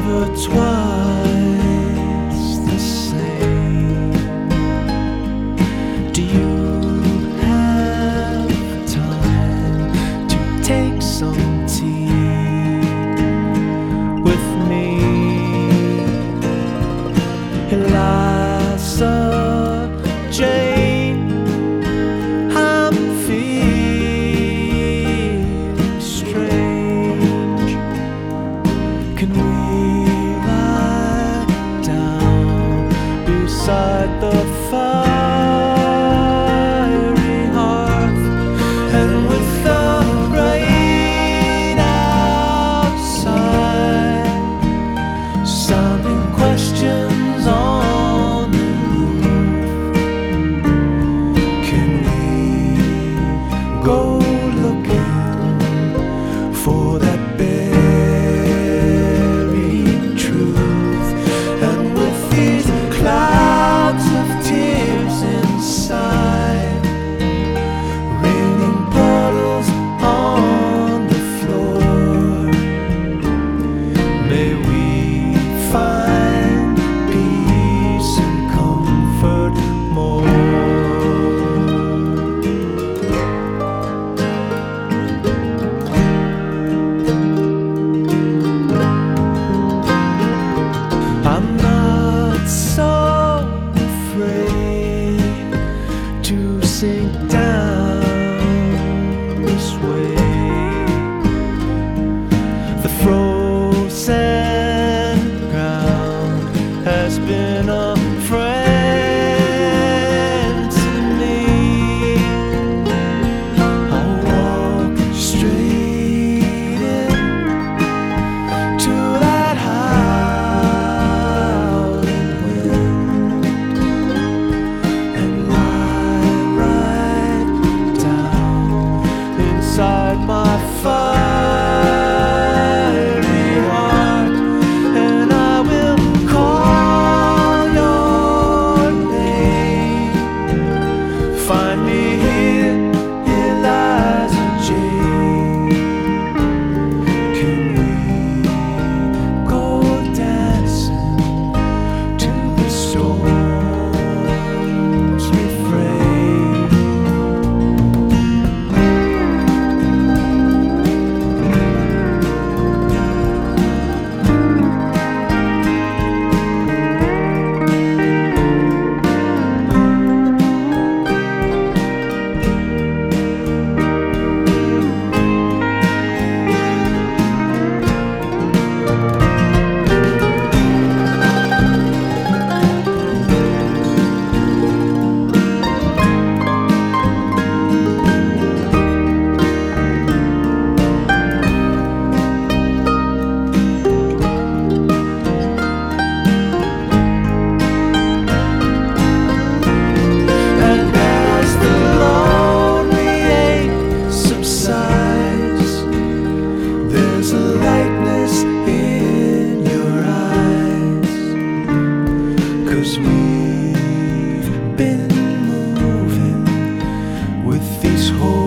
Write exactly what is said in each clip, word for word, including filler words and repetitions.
never twice the same. Do you have time to take some tea with me? Eliza Jane, I'm feeling strange. Can we lie down beside the fiery hearth, and with the rain outside sounding questions on the roof, can we go looking for that buried truth? And with these clouds of tears inside, raining puddles on the floor, may we find peace and comfort more. I'm not so afraid to sink down this way. The frozen ground has been a friend to me. I'll walk straight into that howling wind and lie right down inside my fiery heart, and I will call your name. Find me here, Eliza Jane. Can we go dancing to the storm's refrain? And as the lonely ache subsides, there's a lightness in your eyes, 'cause we've been moving with these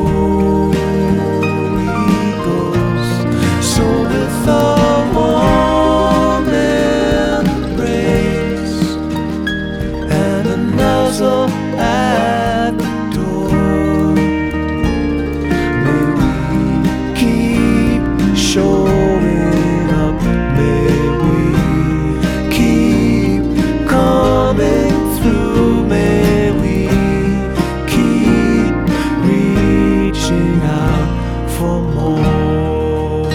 holy ghosts. So with a warm embrace and a nuzzle at the door, may we keep showing up, may we keep coming through, may we keep reaching out for more.